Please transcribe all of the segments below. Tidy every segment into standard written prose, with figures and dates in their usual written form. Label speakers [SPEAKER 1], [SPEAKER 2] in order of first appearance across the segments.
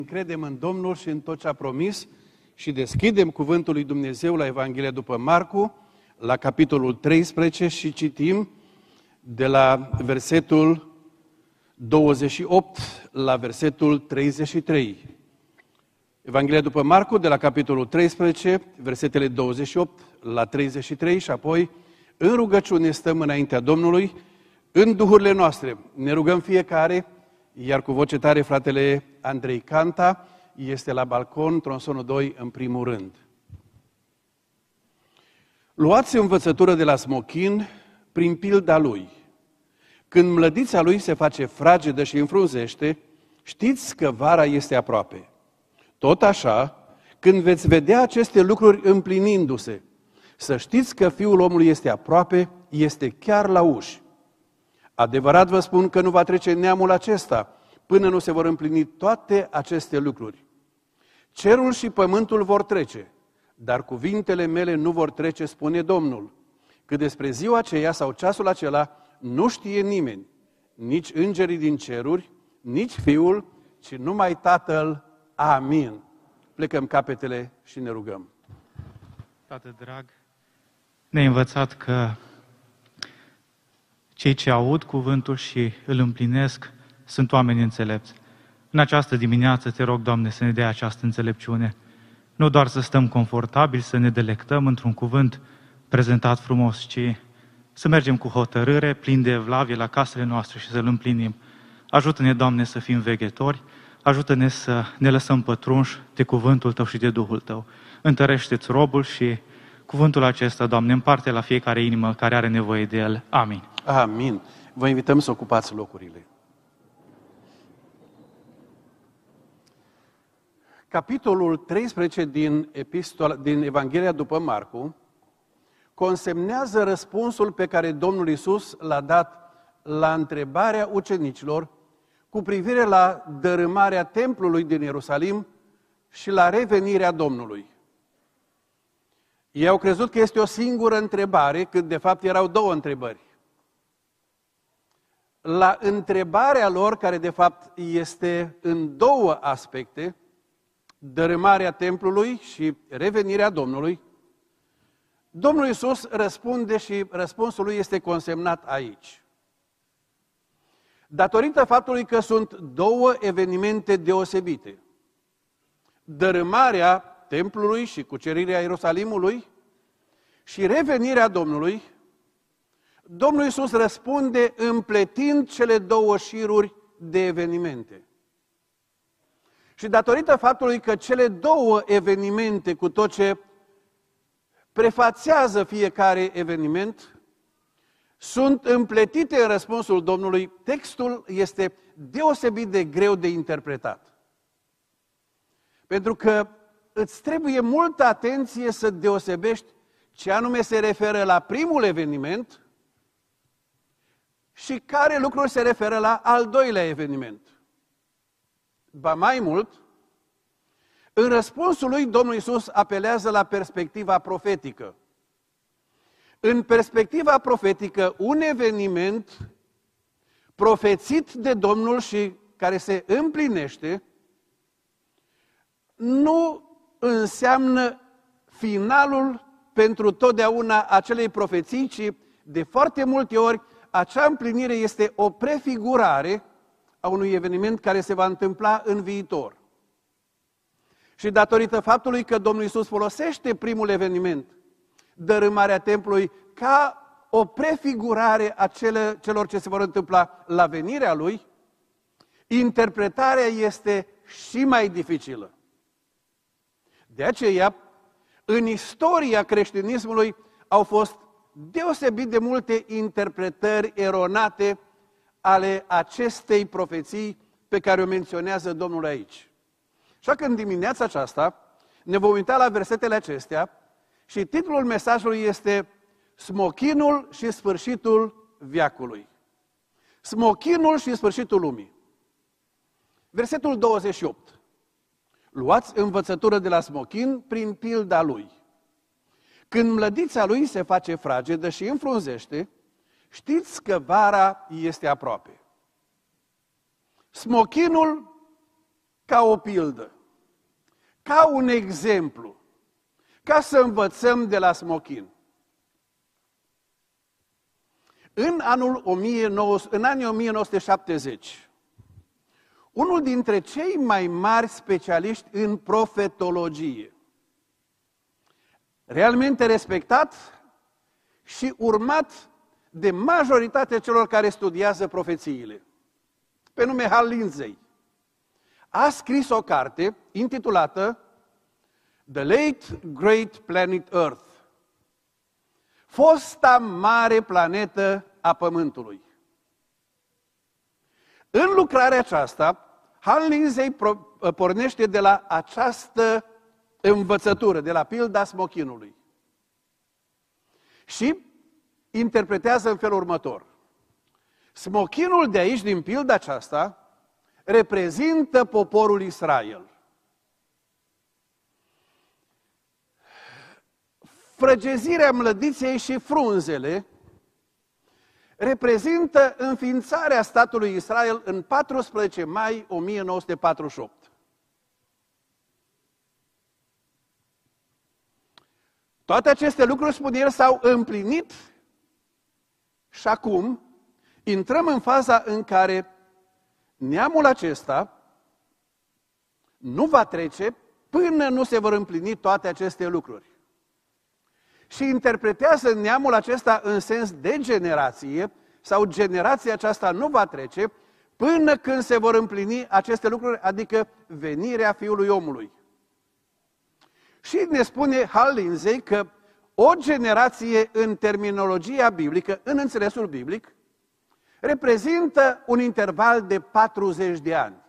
[SPEAKER 1] Credem în Domnul și în tot ce a promis și deschidem Cuvântul lui Dumnezeu la Evanghelia după Marcu, la capitolul 13 și citim de la versetul 28 la versetul 33. Evanghelia după Marcu, de la capitolul 13, versetele 28 la 33 și apoi în rugăciune stăm înaintea Domnului, în duhurile noastre. Ne rugăm fiecare, iar cu voce tare fratele Andrei Canta este la balcon, tronsonul 2 în primul rând. Luați învățătură de la smochin prin pilda lui. Când mlădița lui se face fragedă și înfrunzește, știți că vara este aproape. Tot așa, când veți vedea aceste lucruri împlinindu-se, să știți că Fiul omului este aproape, este chiar la uși. Adevărat vă spun că nu va trece neamul acesta până nu se vor împlini toate aceste lucruri. Cerul și pământul vor trece, dar cuvintele mele nu vor trece, spune Domnul. Că despre ziua aceea sau ceasul acela nu știe nimeni, nici îngerii din ceruri, nici Fiul, ci numai Tatăl. Amin. Plecăm capetele și ne rugăm.
[SPEAKER 2] Tată drag, ne-ai învățat că cei ce aud cuvântul și îl împlinesc sunt oameni înțelepți. În această dimineață te rog, Doamne, să ne dea această înțelepciune. Nu doar să stăm confortabili, să ne delectăm într-un cuvânt prezentat frumos, ci să mergem cu hotărâre, plin de evlavie la casele noastre și să-l împlinim. Ajută-ne, Doamne, să fim veghetori, ajută-ne să ne lăsăm pătrunși de cuvântul Tău și de Duhul Tău. Întărește-ți robul și cuvântul acesta, Doamne, împarte la fiecare inimă care are nevoie de el. Amin.
[SPEAKER 1] Amin. Vă invităm să ocupați locurile. Capitolul 13 din Evanghelia după Marcu consemnează răspunsul pe care Domnul Iisus l-a dat la întrebarea ucenicilor cu privire la dărâmarea templului din Ierusalim și la revenirea Domnului. Ei au crezut că este o singură întrebare, când de fapt erau două întrebări. La întrebarea lor, care de fapt este în două aspecte, dărâmarea templului și revenirea Domnului, Domnul Iisus răspunde și răspunsul lui este consemnat aici. Datorită faptului că sunt două evenimente deosebite, dărâmarea templului și cucerirea Ierusalimului și revenirea Domnului, Domnul Iisus răspunde împletind cele două șiruri de evenimente. Și datorită faptului că cele două evenimente, cu tot ce prefațează fiecare eveniment, sunt împletite în răspunsul Domnului, textul este deosebit de greu de interpretat. Pentru că îți trebuie multă atenție să deosebești ce anume se referă la primul eveniment și care lucruri se referă la al doilea eveniment. Ba mai mult, în răspunsul lui, Domnul Iisus apelează la perspectiva profetică. În perspectiva profetică, un eveniment profețit de Domnul și care se împlinește, nu înseamnă finalul pentru totdeauna acelei profeții, ci de foarte multe ori acea împlinire este o prefigurare a unui eveniment care se va întâmpla în viitor. Și datorită faptului că Domnul Iisus folosește primul eveniment, dărâmarea templului, ca o prefigurare a celor ce se vor întâmpla la venirea Lui, interpretarea este și mai dificilă. De aceea, în istoria creștinismului au fost deosebit de multe interpretări eronate ale acestei profeții pe care o menționează Domnul aici. Așa că în dimineața aceasta ne vom uita la versetele acestea și titlul mesajului este Smochinul și sfârșitul veacului. Smochinul și sfârșitul lumii. Versetul 28. Luați învățătură de la smochin prin pilda lui. Când mlădița lui se face fragedă și înfrunzește, știți că vara este aproape. Smochinul ca o pildă, ca un exemplu, ca să învățăm de la smochin. În anii 1970, unul dintre cei mai mari specialiști în profetologie, realmente respectat și urmat de majoritatea celor care studiază profețiile, pe nume Hal Lindsey, a scris o carte intitulată The Late Great Planet Earth, fosta mare planetă a Pământului. În lucrarea aceasta, Hal Lindsey pornește de la această învățătură, de la pilda smochinului. Și interpretează în felul următor. Smochinul de aici, din pilda aceasta, reprezintă poporul Israel. Frăgezirea mlădiței și frunzele reprezintă înființarea statului Israel în 14 mai 1948. Toate aceste lucruri, spune el, s-au împlinit și acum intrăm în faza în care neamul acesta nu va trece până nu se vor împlini toate aceste lucruri. Și interpretează neamul acesta în sens de generație, sau generația aceasta nu va trece până când se vor împlini aceste lucruri, adică venirea Fiului Omului. Și ne spune Hal Lindsey că o generație în terminologia biblică, în înțelesul biblic, reprezintă un interval de 40 de ani.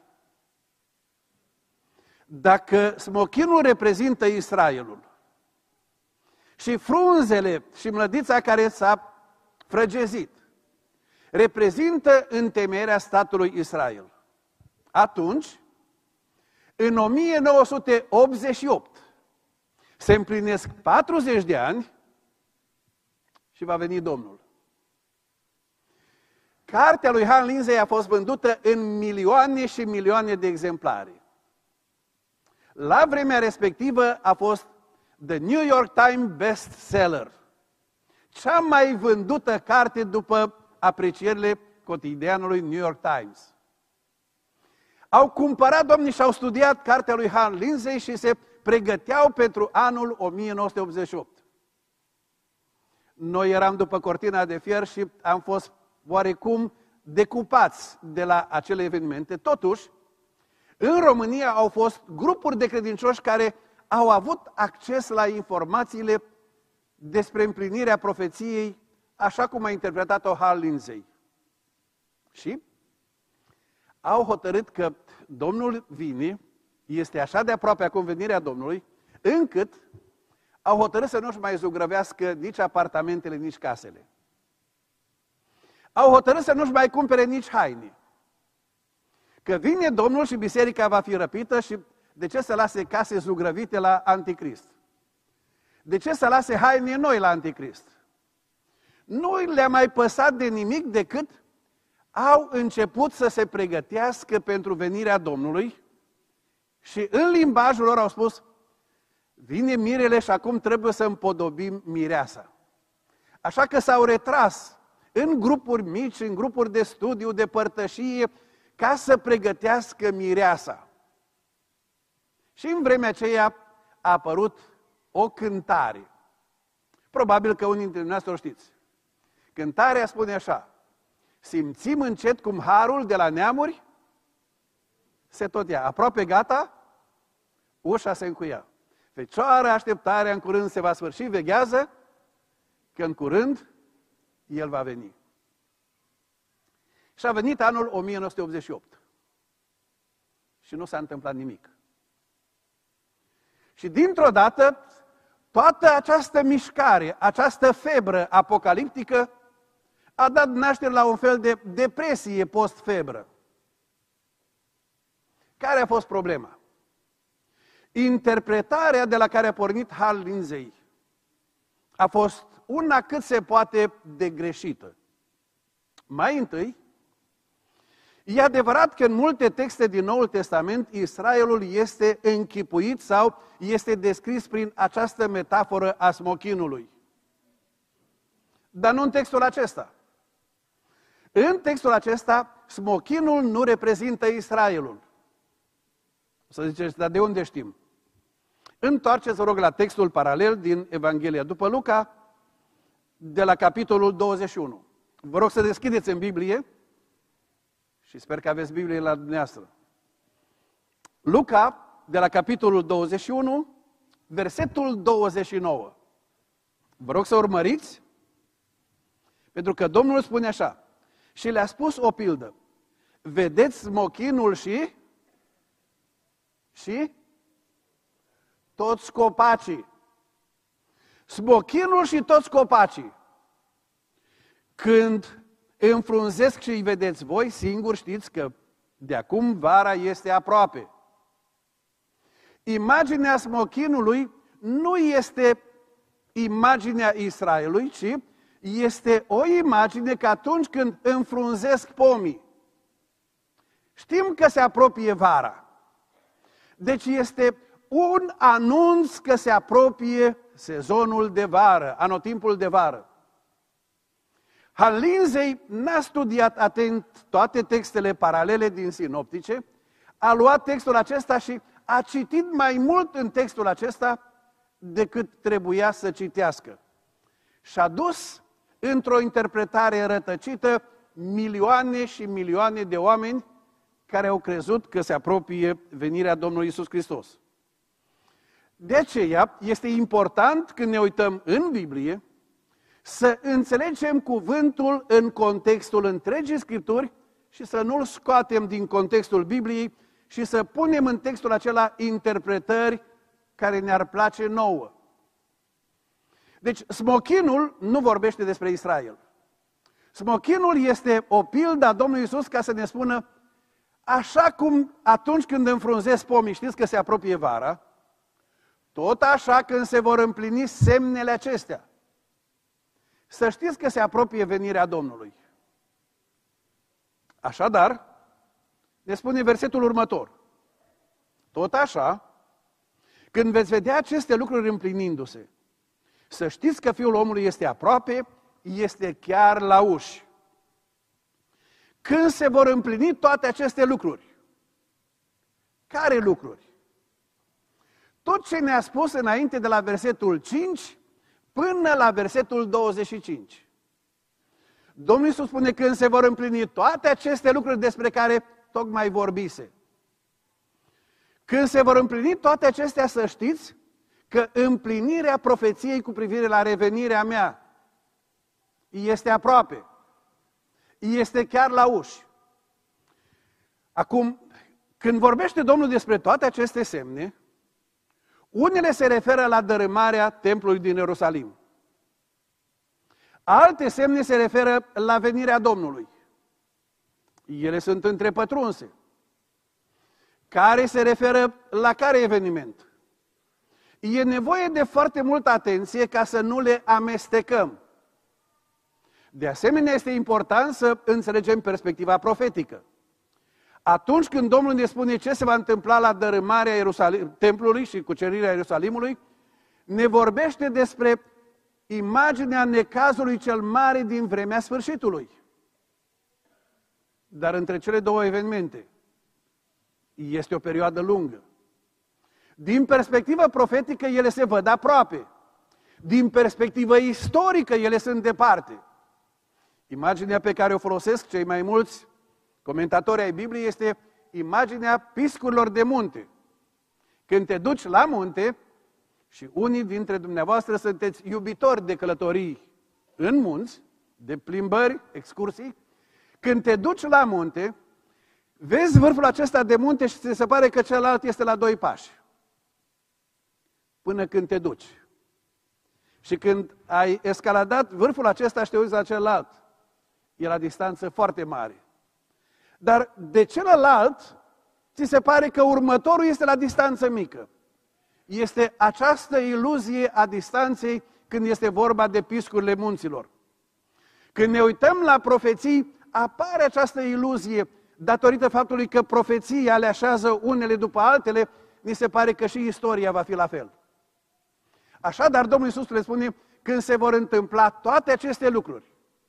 [SPEAKER 1] Dacă smochinul reprezintă Israelul și frunzele și mlădița care s-a frăgezit reprezintă întemeierea statului Israel, atunci, în 1988, se împlinesc 40 de ani și va veni Domnul. Cartea lui Hal Lindsey a fost vândută în milioane și milioane de exemplare. La vremea respectivă a fost The New York Times bestseller, cea mai vândută carte după aprecierile cotidianului New York Times. Au cumpărat, domnii, și au studiat cartea lui Hal Lindsey și se pregăteau pentru anul 1988. Noi eram după cortina de fier și am fost oarecum decupați de la acele evenimente. Totuși, în România au fost grupuri de credincioși care au avut acces la informațiile despre împlinirea profeției, așa cum a interpretat-o Hal Lindsey. Și au hotărât că Domnul vine, este așa de aproape acum venirea Domnului, încât au hotărât să nu-și mai zugrăvească nici apartamentele, nici casele. Au hotărât să nu-și mai cumpere nici haine. Că vine Domnul și biserica va fi răpită și de ce să lase case zugrăvite la Anticrist? De ce să lase haine noi la Anticrist? Nu le-a mai păsat de nimic decât au început să se pregătească pentru venirea Domnului și în limbajul lor au spus: vine mirele și acum trebuie să împodobim mireasa. Așa că s-au retras în grupuri mici, în grupuri de studiu, de părtășie, ca să pregătească mireasa. Și în vremea aceea a apărut o cântare. Probabil că unii dintre dumneavoastră o știți. Cântarea spune așa: simțim încet cum harul de la neamuri se tot ia. Aproape gata, ușa se încuia. Fecioară, așteptarea în curând se va sfârși, veghează, că în curând El va veni. Și a venit anul 1988. Și nu s-a întâmplat nimic. Și dintr-o dată, toată această mișcare, această febră apocaliptică a dat naștere la un fel de depresie post-febră. Care a fost problema? Interpretarea de la care a pornit Hal Lindsey a fost una cât se poate de greșită. Mai întâi, E adevărat că în multe texte din Noul Testament Israelul este închipuit sau este descris prin această metaforă a smochinului. Dar nu în textul acesta. În textul acesta, smochinul nu reprezintă Israelul. O să ziceți, dar de unde știm? Întoarceți, vă rog, la textul paralel din Evanghelia după Luca, de la capitolul 21. Vă rog să deschideți în Biblie și sper că aveți Biblie la dumneavoastră. Luca, de la capitolul 21, versetul 29. Vă rog să urmăriți, pentru că Domnul spune așa: și le-a spus o pildă. Vedeți smochinul și toți copacii. Smochinul și toți copacii. Când înfrunzesc și îi vedeți voi, singur știți că de acum vara este aproape. Imaginea smochinului nu este imaginea Israelului, ci este o imagine că atunci când înfrunzesc pomii, știm că se apropie vara. Deci este un anunț că se apropie sezonul de vară, anotimpul de vară. Han Lindsey n-a studiat atent toate textele paralele din sinoptice, a luat textul acesta și a citit mai mult în textul acesta decât trebuia să citească. Și-a dus într-o interpretare rătăcită milioane și milioane de oameni care au crezut că se apropie venirea Domnului Iisus Hristos. De aceea este important când ne uităm în Biblie să înțelegem cuvântul în contextul întregii Scripturi și să nu-l scoatem din contextul Bibliei și să punem în textul acela interpretări care ne-ar place nouă. Deci smochinul nu vorbește despre Israel. Smochinul este o pildă a Domnului Iisus ca să ne spună: așa cum atunci când înfrunzesc pomii, știți că se apropie vara, tot așa când se vor împlini semnele acestea, să știți că se apropie venirea Domnului. Așadar, ne spune versetul următor: tot așa, când veți vedea aceste lucruri împlinindu-se, să știți că Fiul omului este aproape, este chiar la uși. Când se vor împlini toate aceste lucruri? Care lucruri? Tot ce ne-a spus înainte de la versetul 5 până la versetul 25. Domnul Iisus spune: când se vor împlini toate aceste lucruri despre care tocmai vorbise. Când se vor împlini toate acestea, să știți că împlinirea profeției cu privire la revenirea mea este aproape. Este chiar la uși. Acum, când vorbește Domnul despre toate aceste semne, unele se referă la dărâmarea templului din Ierusalim. Alte semne se referă la venirea Domnului. Ele sunt întrepătrunse. Care se referă la care eveniment? E nevoie de foarte multă atenție ca să nu le amestecăm. De asemenea, este important să înțelegem perspectiva profetică. Atunci când Domnul ne spune ce se va întâmpla la dărâmarea templului și cucerirea Ierusalimului, ne vorbește despre imaginea necazului cel mare din vremea sfârșitului. Dar între cele două evenimente este o perioadă lungă. Din perspectivă profetică, ele se văd aproape. Din perspectivă istorică, ele sunt departe. Imaginea pe care o folosesc cei mai mulți comentatori ai Bibliei este imaginea piscurilor de munte. Când te duci la munte, și unii dintre dumneavoastră sunteți iubitori de călătorii în munți, de plimbări, excursii, când te duci la munte, vezi vârful acesta de munte și ți se pare că celălalt este la 2 pași. Până când te duci. Și când ai escaladat vârful acesta și te uiți la celălalt, e la distanță foarte mare. Dar de celălalt, ți se pare că următorul este la distanță mică. Este această iluzie a distanței când este vorba de piscurile munților. Când ne uităm la profeții, apare această iluzie datorită faptului că profeția le așează unele după altele, ni se pare că și istoria va fi la fel. Așadar, Domnul Iisus le spune, când se vor întâmpla toate aceste lucruri,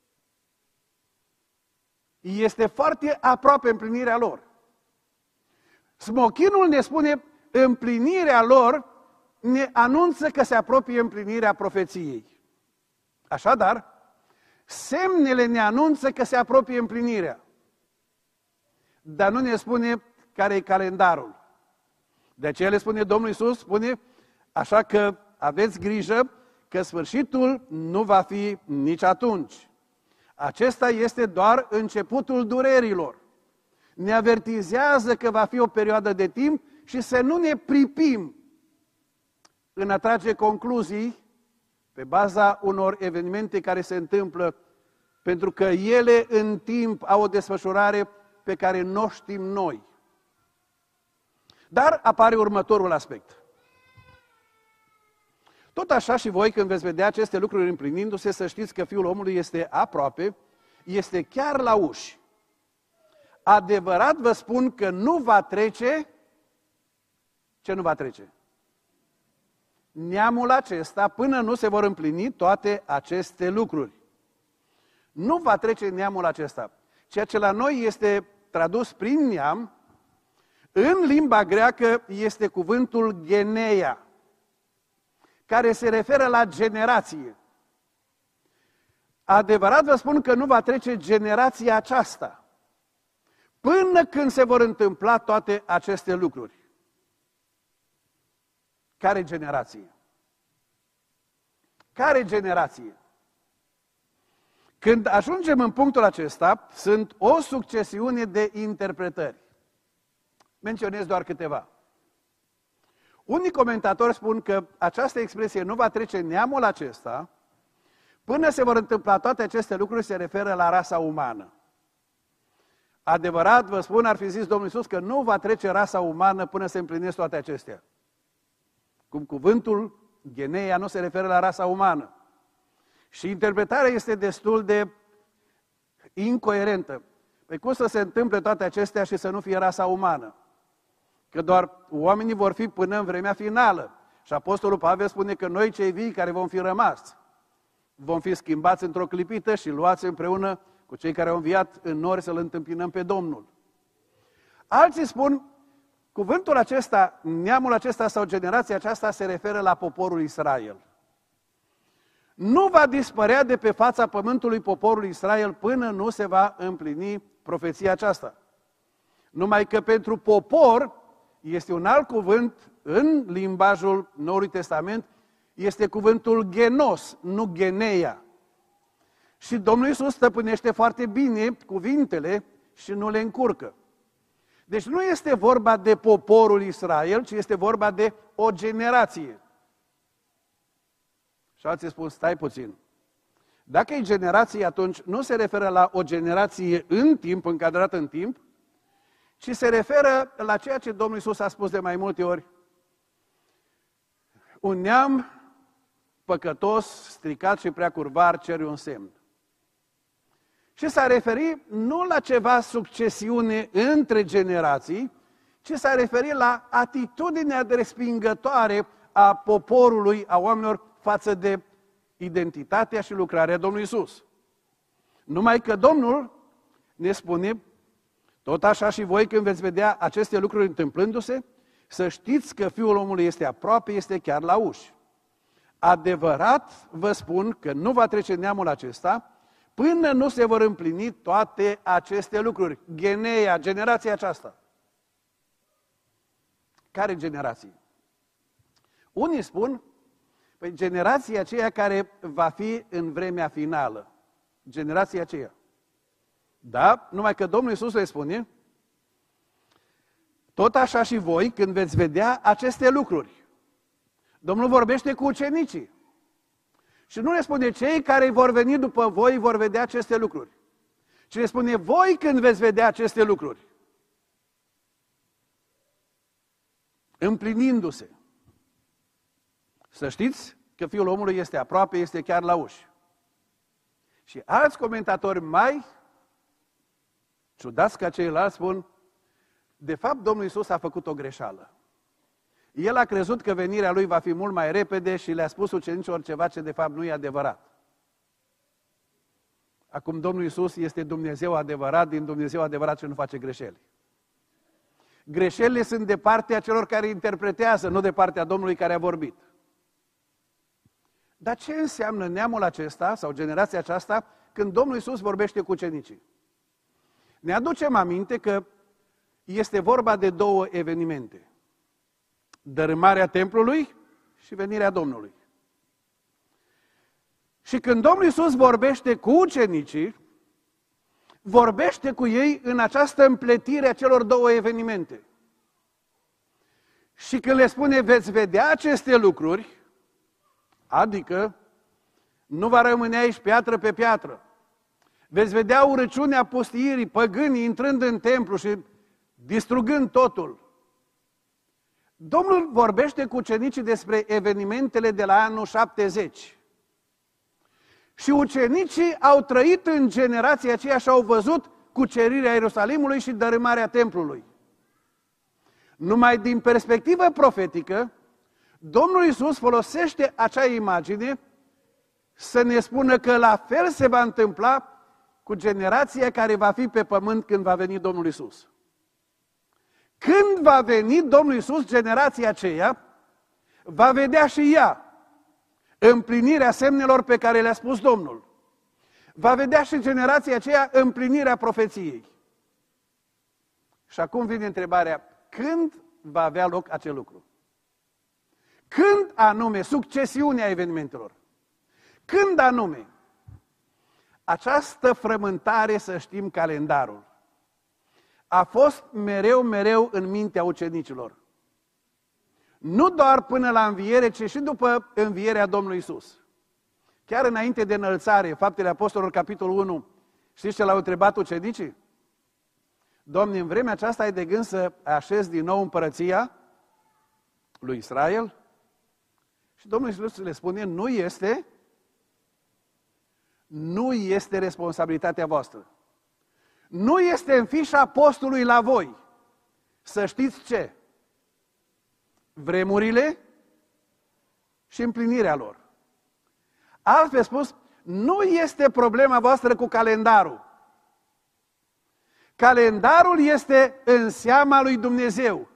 [SPEAKER 1] este foarte aproape împlinirea lor. Smochinul ne spune, împlinirea lor ne anunță că se apropie împlinirea profeției. Așadar, semnele ne anunță că se apropie împlinirea. Dar nu ne spune care e calendarul. De aceea le spune Domnul Iisus, spune, așa că aveți grijă că sfârșitul nu va fi nici atunci. Acesta este doar începutul durerilor. Ne avertizează că va fi o perioadă de timp și să nu ne pripim în a trage concluzii pe baza unor evenimente care se întâmplă, pentru că ele în timp au o desfășurare pe care nu o știm noi. Dar apare următorul aspect. Tot așa și voi, când veți vedea aceste lucruri împlinindu-se, să știți că Fiul omului este aproape, este chiar la uși. Adevărat vă spun că nu va trece. Ce nu va trece? Neamul acesta până nu se vor împlini toate aceste lucruri. Nu va trece neamul acesta. Ceea ce la noi este tradus prin neam, în limba greacă este cuvântul geneia, care se referă la generație. Adevărat vă spun că nu va trece generația aceasta până când se vor întâmpla toate aceste lucruri. Care generație? Care generație? Când ajungem în punctul acesta, sunt o succesiune de interpretări. Menționez doar câteva. Unii comentatori spun că această expresie nu va trece neamul acesta până se vor întâmpla toate aceste lucruri, se referă la rasa umană. Adevărat, vă spun, ar fi zis Domnul Iisus că nu va trece rasa umană până se împlinesc toate acestea. Cum cuvântul geneia nu se referă la rasa umană. Și interpretarea este destul de incoerentă. Păi cum să se întâmple toate acestea și să nu fie rasa umană? Că doar oamenii vor fi până în vremea finală. Și Apostolul Pavel spune că noi cei vii care vom fi rămas, vom fi schimbați într-o clipită și luați împreună cu cei care au înviat în nori să-L întâmpinăm pe Domnul. Alții spun, cuvântul acesta, neamul acesta sau generația aceasta se referă la poporul Israel. Nu va dispărea de pe fața pământului poporul Israel până nu se va împlini profeția aceasta. Numai că pentru popor este un alt cuvânt în limbajul Noului Testament, este cuvântul genos, nu geneia. Și Domnul Iisus stăpânește foarte bine cuvintele și nu le încurcă. Deci nu este vorba de poporul Israel, ci este vorba de o generație. Și alții spun, stai puțin. Dacă e generație, atunci nu se referă la o generație în timp, încadrată în timp, ci se referă la ceea ce Domnul Iisus a spus de mai multe ori. Un neam păcătos, stricat și prea curvar cere un semn. Și s-a referit nu la ceva succesiune între generații, ci s-a referit la atitudinea respingătoare a poporului, a oamenilor, față de identitatea și lucrarea Domnului Iisus. Numai că Domnul ne spune, tot așa și voi când veți vedea aceste lucruri întâmplându-se, să știți că Fiul omului este aproape, este chiar la uși. Adevărat vă spun că nu va trece neamul acesta până nu se vor împlini toate aceste lucruri. Geneia, generația aceasta. Care generație? Unii spun, păi generația aceea care va fi în vremea finală. Generația aceea. Da, numai că Domnul Iisus le spune, tot așa și voi când veți vedea aceste lucruri. Domnul vorbește cu ucenicii. Și nu le spune, cei care vor veni după voi vor vedea aceste lucruri. Ci le spune, voi când veți vedea aceste lucruri. Împlinindu-se. Să știți că Fiul omului este aproape, este chiar la uși. Și alți comentatori mai ciudați ca ceilalți spun, de fapt Domnul Iisus a făcut o greșeală. El a crezut că venirea Lui va fi mult mai repede și le-a spus ucenicilor ceva ce de fapt nu e adevărat. Acum Domnul Iisus este Dumnezeu adevărat, din Dumnezeu adevărat și nu face greșeli. Greșelile sunt de partea celor care interpretează, nu de partea Domnului care a vorbit. Dar ce înseamnă neamul acesta sau generația aceasta când Domnul Iisus vorbește cu ucenicii? Ne aducem aminte că este vorba de două evenimente. Dărâmarea templului și venirea Domnului. Și când Domnul Iisus vorbește cu ucenicii, vorbește cu ei în această împletire a celor două evenimente. Și când le spune, veți vedea aceste lucruri, adică nu va rămâne aici piatră pe piatră, veți vedea urăciunea pustiirii, păgânii intrând în templu și distrugând totul. Domnul vorbește cu ucenicii despre evenimentele de la anul 70. Și ucenicii au trăit în generația aceea și au văzut cucerirea Ierusalimului și dărâmarea templului. Numai din perspectivă profetică, Domnul Iisus folosește acea imagine să ne spună că la fel se va întâmpla cu generația care va fi pe pământ când va veni Domnul Iisus. Când va veni Domnul Iisus, generația aceea va vedea și ea împlinirea semnelor pe care le-a spus Domnul. Va vedea și generația aceea împlinirea profeției. Și acum vine întrebarea, când va avea loc acel lucru? Când anume succesiunea evenimentelor? Când anume? Această frământare, să știm calendarul, a fost mereu în mintea ucenicilor. Nu doar până la înviere, ci și după învierea Domnului Iisus. Chiar înainte de înălțare, Faptele Apostolilor, capitolul 1, știți ce l-au întrebat ucenicii? Doamne, în vremea aceasta ai de gând să așezi din nou împărăția lui Israel? Și Domnul Iisus le spune, nu este responsabilitatea voastră. Nu este în fișa apostolului la voi. Să știți ce? Vremurile și împlinirea lor. Altfel spus, nu este problema voastră cu calendarul. Calendarul este în seama lui Dumnezeu.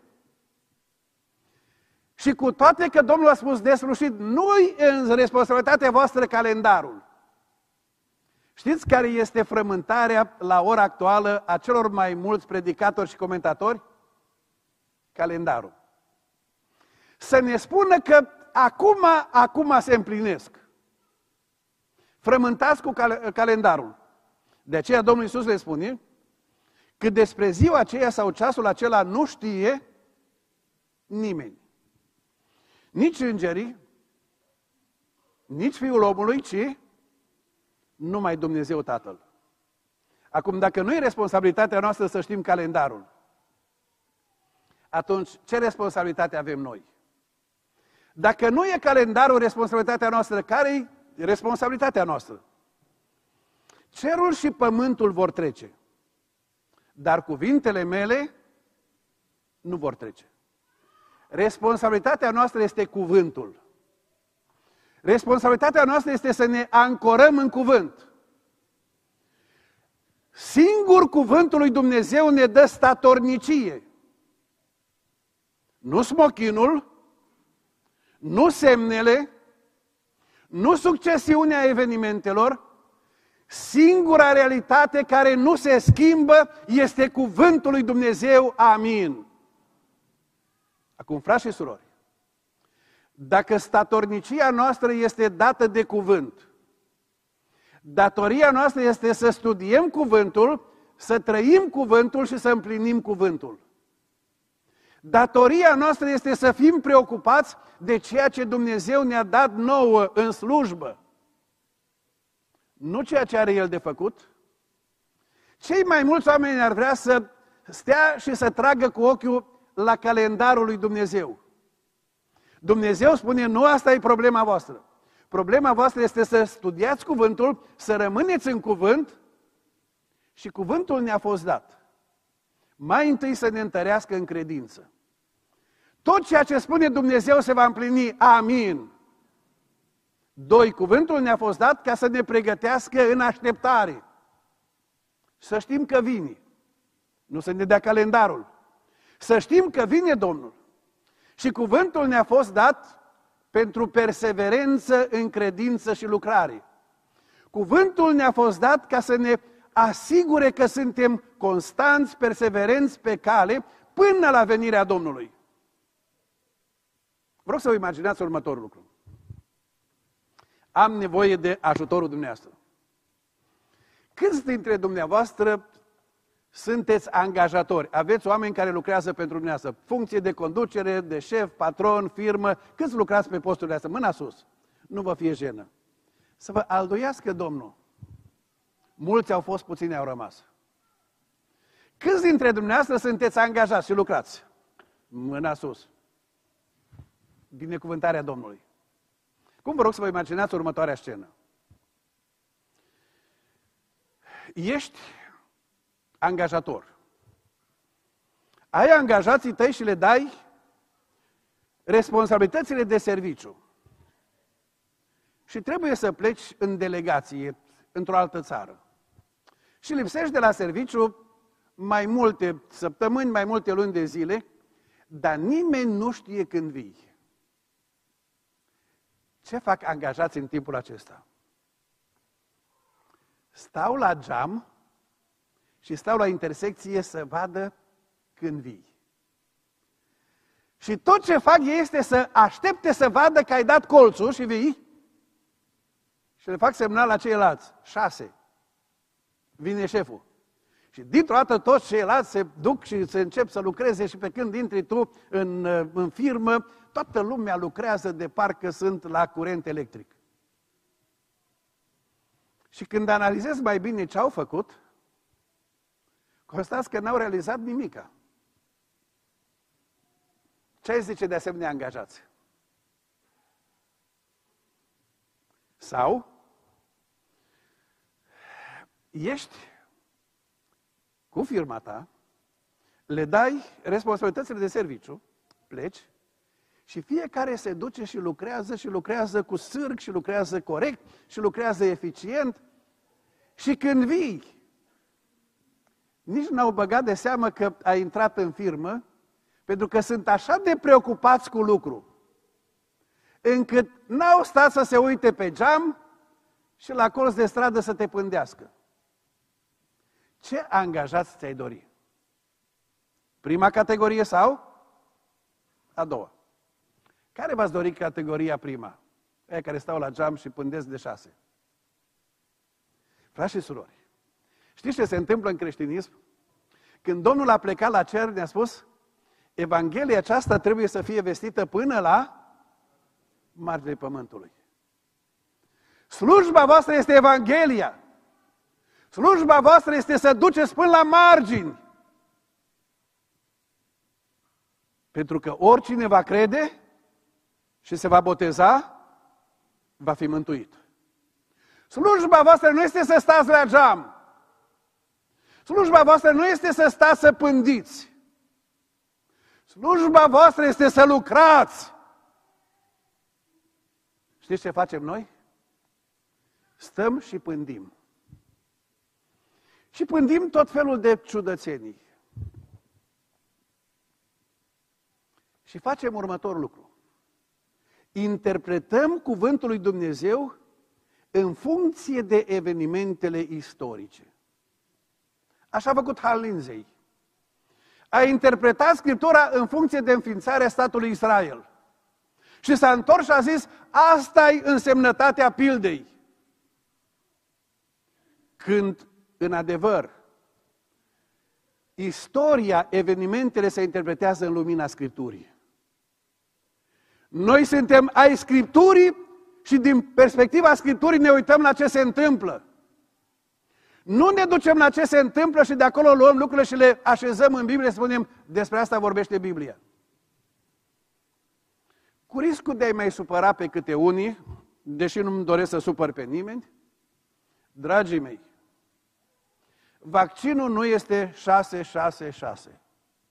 [SPEAKER 1] Și cu toate că Domnul a spus deslușit, nu-i în responsabilitatea voastră calendarul. Știți care este frământarea la ora actuală a celor mai mulți predicatori și comentatori? Calendarul. Să ne spună că acum se împlinesc. Frământați cu calendarul. De aceea Domnul Iisus le spune că despre ziua aceea sau ceasul acela nu știe nimeni. Nici îngerii, nici Fiul omului, ci numai Dumnezeu Tatăl. Acum, dacă nu e responsabilitatea noastră să știm calendarul, atunci ce responsabilitate avem noi? Dacă nu e calendarul responsabilitatea noastră, care e responsabilitatea noastră? Cerul și pământul vor trece, dar cuvintele mele nu vor trece. Responsabilitatea noastră este cuvântul. Responsabilitatea noastră este să ne ancorăm în cuvânt. Singur cuvântul lui Dumnezeu ne dă statornicie. Nu smochinul, nu semnele, nu succesiunea evenimentelor. Singura realitate care nu se schimbă este cuvântul lui Dumnezeu. Amin. Acum, frați și surori, dacă statornicia noastră este dată de cuvânt, datoria noastră este să studiem cuvântul, să trăim cuvântul și să împlinim cuvântul. Datoria noastră este să fim preocupați de ceea ce Dumnezeu ne-a dat nouă în slujbă. Nu ceea ce are El de făcut. Cei mai mulți oameni ar vrea să stea și să tragă cu ochiul la calendarul lui Dumnezeu. Dumnezeu spune, nu asta e problema voastră. Problema voastră este să studiați cuvântul, să rămâneți în cuvânt și cuvântul ne-a fost dat. Mai întâi să ne întărească în credință. Tot ceea ce spune Dumnezeu se va împlini. Amin. 2. Cuvântul ne-a fost dat ca să ne pregătească în așteptare. Să știm că vine. Nu să ne dea calendarul. Să știm că vine Domnul. Și cuvântul ne-a fost dat pentru perseverență în credință și lucrare. Cuvântul ne-a fost dat ca să ne asigure că suntem constanți, perseverenți pe cale până la venirea Domnului. Vreau să vă imaginați următorul lucru. Am nevoie de ajutorul dumneavoastră. Câți dintre dumneavoastră sunteți angajatori? Aveți oameni care lucrează pentru dumneavoastră, funcție de conducere, de șef, patron, firmă. Câți lucrați pe posturile astea? Mâna sus. Nu vă fie jenă. Să vă alduiască Domnul. Mulți au fost, puțini au rămas. Câți dintre dumneavoastră sunteți angajați și lucrați? Mâna sus. Binecuvântarea Domnului. Cum vă rog să vă imaginați următoarea scenă? Ești angajator. Ai angajații tăi și le dai responsabilitățile de serviciu. Și trebuie să pleci în delegație într-o altă țară. Și lipsești de la serviciu mai multe săptămâni, mai multe luni de zile, dar nimeni nu știe când vii. Ce fac angajații în timpul acesta? Stau la geam și stau la intersecție să vadă când vii. Și tot ce fac ei este să aștepte să vadă că ai dat colțul și vii și le fac semnal la ceilalți. 6. Vine șeful. Și dintr-o dată toți ceilalți se duc și se încep să lucreze și pe când intri tu în firmă, toată lumea lucrează de parcă sunt la curent electric. Și când analizezi mai bine ce au făcut, constați că n-au realizat nimica. Ce ai zice de asemenea angajați? Sau ești cu firma ta, le dai responsabilitățile de serviciu, pleci și fiecare se duce și lucrează cu sârg și lucrează corect și lucrează eficient și când vii, nici n-au băgat de seamă că ai intrat în firmă, pentru că sunt așa de preocupați cu lucru, încât n-au stat să se uite pe geam și la colț de stradă să te pândească. Ce angajați ți-ai dori? Prima categorie sau a doua? Care v-ați dori categoria prima? Aia care stau la geam și pândesc de 6. Frați și surori, știți ce se întâmplă în creștinism? Când Domnul a plecat la cer, ne-a spus, Evanghelia aceasta trebuie să fie vestită până la marginile pământului. Slujba voastră este Evanghelia. Slujba voastră este să duceți până la margini. Pentru că oricine va crede și se va boteza, va fi mântuit. Slujba voastră nu este să stați la geam. Slujba voastră nu este să stați să pândiți. Slujba voastră este să lucrați. Știți ce facem noi? Stăm și pândim. Și pândim tot felul de ciudățenii. Și facem următorul lucru. Interpretăm cuvântul lui Dumnezeu în funcție de evenimentele istorice. Așa a făcut Hal Lindsey. A interpretat Scriptura în funcție de înființarea statului Israel. Și s-a întors și a zis, asta-i însemnătatea pildei. Când, în adevăr, istoria, evenimentele se interpretează în lumina Scripturii. Noi suntem ai Scripturii și din perspectiva Scripturii ne uităm la ce se întâmplă. Nu ne ducem la ce se întâmplă și de acolo luăm lucrurile și le așezăm în Biblie și spunem, despre asta vorbește Biblia. Cu riscul de a-i mai supăra pe câte unii, deși nu-mi doresc să supăr pe nimeni, dragii mei, vaccinul nu este 666.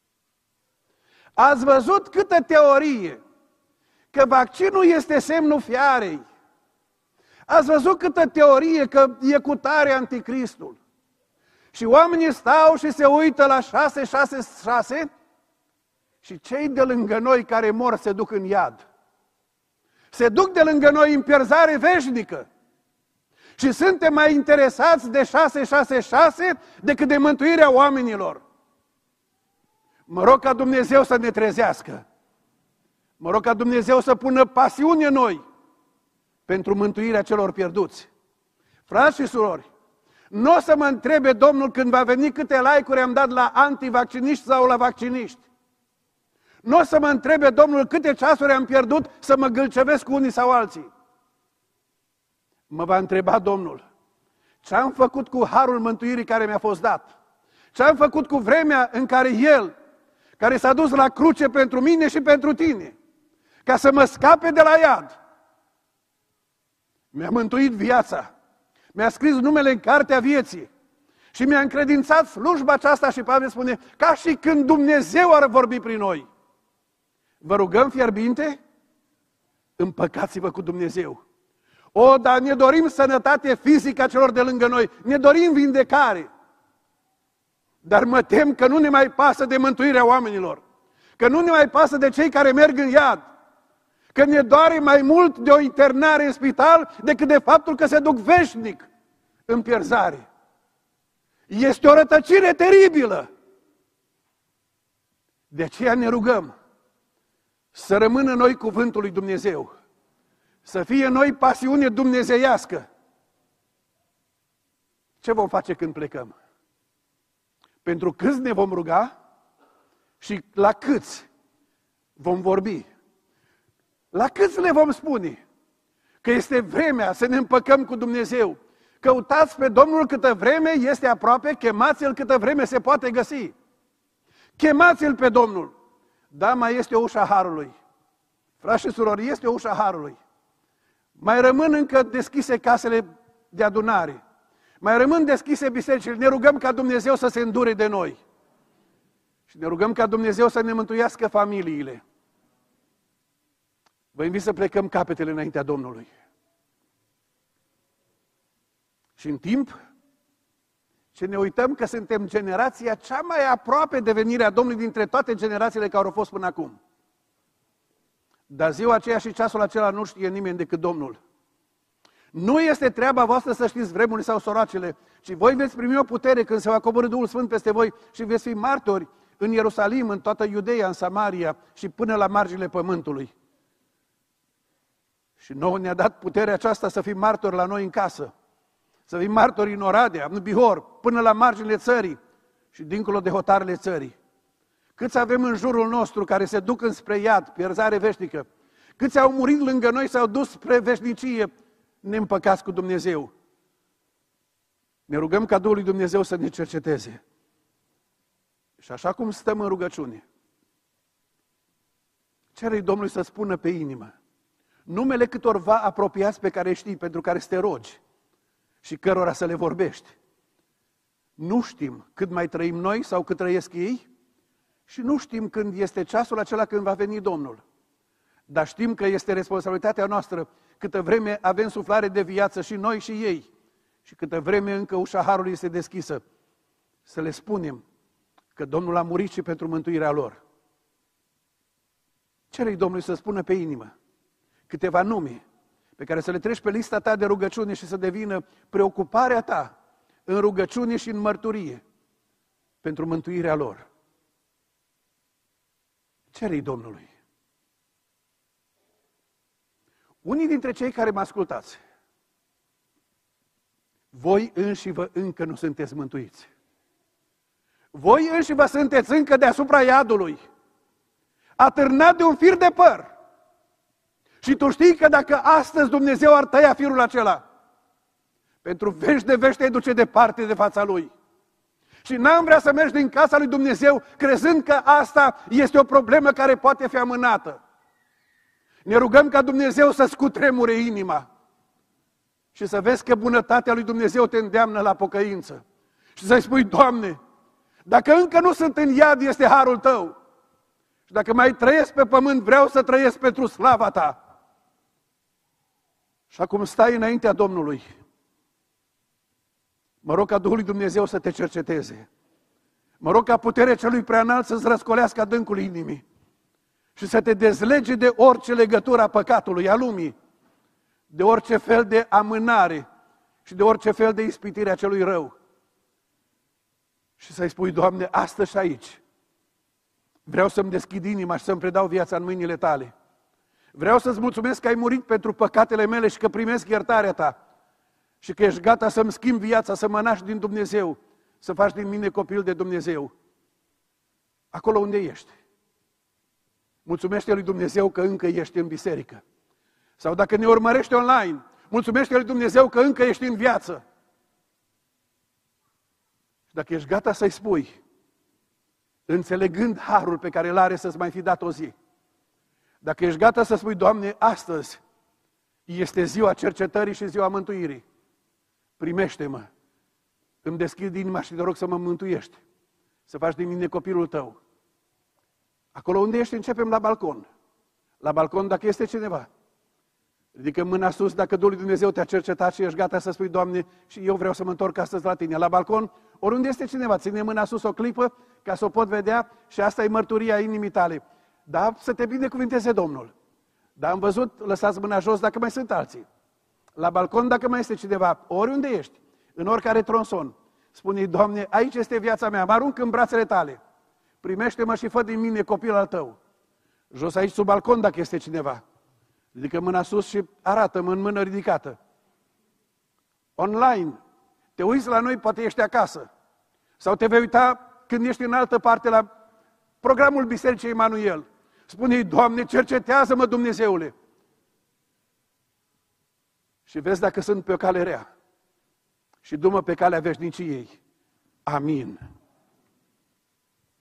[SPEAKER 1] Ați văzut câtă teorie că vaccinul este semnul fiarei. Ați văzut câtă teorie că e cu tare anticristul. Și oamenii stau și se uită la 666 și cei de lângă noi care mor se duc în iad. Se duc de lângă noi în pierzare veșnică. Și suntem mai interesați de 666 decât de mântuirea oamenilor. Mă rog ca Dumnezeu să ne trezească. Mă rog ca Dumnezeu să pună pasiune în noi pentru mântuirea celor pierduți. Frați și surori, nu o să mă întrebe Domnul când va veni câte like-uri am dat la antivacciniști sau la vacciniști. Nu o să mă întrebe Domnul câte ceasuri am pierdut să mă gâlcevesc cu unii sau alții. Mă va întreba Domnul, ce am făcut cu harul mântuirii care mi-a fost dat? Ce am făcut cu vremea în care El, care s-a dus la cruce pentru mine și pentru tine, ca să mă scape de la iad, mi-a mântuit viața, mi-a scris numele în cartea vieții și mi-a încredințat slujba aceasta și Pavel spune, ca și când Dumnezeu ar vorbi prin noi. Vă rugăm fierbinte, împăcați-vă cu Dumnezeu. O, dar ne dorim sănătate fizică a celor de lângă noi, ne dorim vindecare. Dar mă tem că nu ne mai pasă de mântuirea oamenilor, că nu ne mai pasă de cei care merg în iad, că ne doare mai mult de o internare în spital decât de faptul că se duc veșnic în pierzare. Este o rătăcire teribilă. De aceea ne rugăm să rămână în noi cuvântul lui Dumnezeu, să fie în noi pasiune dumnezeiască. Ce vom face când plecăm? Pentru câți ne vom ruga și la câți vom vorbi? La câți le vom spune că este vremea să ne împăcăm cu Dumnezeu? Căutați pe Domnul câtă vreme este aproape, chemați-L câtă vreme se poate găsi. Chemați-L pe Domnul. Da, mai este o ușa harului. Frați și surori, este o ușa harului. Mai rămân încă deschise casele de adunare. Mai rămân deschise bisericile. Ne rugăm ca Dumnezeu să se îndure de noi. Și ne rugăm ca Dumnezeu să ne mântuiască familiile. Vă invit să plecăm capetele înaintea Domnului. Și în timp ce ne uităm că suntem generația cea mai aproape de venirea Domnului dintre toate generațiile care au fost până acum. Dar ziua aceea și ceasul acela nu știe nimeni decât Domnul. Nu este treaba voastră să știți vremurile sau soracele, ci voi veți primi o putere când se va coborî Duhul Sfânt peste voi și veți fi martori în Ierusalim, în toată Iudeea, în Samaria și până la marginile pământului. Și nouă ne-a dat puterea aceasta să fim martori la noi în casă, să fim martori în Oradea, în Bihor, până la marginile țării și dincolo de hotarele țării. Câți avem în jurul nostru care se duc înspre iad, pierzare veșnică? Câți au murit lângă noi, s-au dus spre veșnicie, neîmpăcați cu Dumnezeu? Ne rugăm ca Duhul lui Dumnezeu să ne cerceteze. Și așa cum stăm în rugăciune, cere-i Domnului să spună pe inimă numele câtorva apropiați pe care știi, pentru care să te rogi și cărora să le vorbești. Nu știm cât mai trăim noi sau cât trăiesc ei și nu știm când este ceasul acela când va veni Domnul. Dar știm că este responsabilitatea noastră câtă vreme avem suflare de viață și noi și ei și câtă vreme încă ușa harului este deschisă, să le spunem că Domnul a murit și pentru mântuirea lor. Cere-i Domnului să spună pe inimă câteva nume pe care să le treci pe lista ta de rugăciune și să devină preocuparea ta în rugăciune și în mărturie pentru mântuirea lor. Cere-i Domnului. Unii dintre cei care mă ascultați, voi înșivă încă nu sunteți mântuiți. Voi înșivă sunteți încă deasupra iadului, atârnat de un fir de păr. Și tu știi că dacă astăzi Dumnezeu ar tăia firul acela, pentru veci de veci te duce departe de fața Lui. Și n-am vrea să mergi din casa lui Dumnezeu crezând că asta este o problemă care poate fi amânată. Ne rugăm ca Dumnezeu să-ți cutremure inima și să vezi că bunătatea lui Dumnezeu te îndeamnă la pocăință. Și să-i spui, Doamne, dacă încă nu sunt în iad, este harul Tău. Și dacă mai trăiesc pe pământ, vreau să trăiesc pentru slava Ta. Și acum stai înaintea Domnului. Mă rog ca Duhul lui Dumnezeu să te cerceteze. Mă rog ca puterea Celui Preanalt să-ți răscolească adâncul inimii și să te dezlege de orice legătură a păcatului, a lumii, de orice fel de amânare și de orice fel de ispitire a celui rău. Și să-i spui, Doamne, astăzi și aici, vreau să-mi deschid inima și să-mi predau viața în mâinile Tale. Vreau să-ți mulțumesc că ai murit pentru păcatele mele și că primesc iertarea Ta și că ești gata să-mi schimbi viața, să mă naști din Dumnezeu, să faci din mine copil de Dumnezeu. Acolo unde ești. Mulțumește lui Dumnezeu că încă ești în biserică. Sau dacă ne urmărești online, mulțumește lui Dumnezeu că încă ești în viață. Și dacă ești gata să-i spui, înțelegând harul pe care îl are să-ți mai fi dat o zi, dacă ești gata să spui, Doamne, astăzi este ziua cercetării și ziua mântuirii, primește-mă, îmi deschid inima și te rog să mă mântuiești, să faci din mine copilul Tău. Acolo unde ești, începem la balcon. La balcon, dacă este cineva, ridică mâna sus dacă Duhul lui Dumnezeu te-a cercetat și ești gata să spui, Doamne, și eu vreau să mă întorc astăzi la Tine. La balcon, oriunde este cineva, ține mâna sus o clipă ca să o pot vedea și asta e mărturia inimii tale. Da, să te binecuvinteze Domnul. Da, am văzut, lăsați mâna jos dacă mai sunt alții. La balcon, dacă mai este cineva, oriunde ești, în oricare tronson, spune-i, Doamne, aici este viața mea, mă arunc în brațele Tale. Primește-mă și fă din mine copil al Tău. Jos aici, sub balcon, dacă este cineva. Ridică mâna sus și arată-mă în mână ridicată. Online, te uiți la noi, poate ești acasă. Sau te vei uita când ești în altă parte la programul Bisericii Emanuel. Spune-i, Doamne, cercetează-mă, Dumnezeule. Și vezi dacă sunt pe o cale rea. Și du-mă pe calea veșniciei. Amin.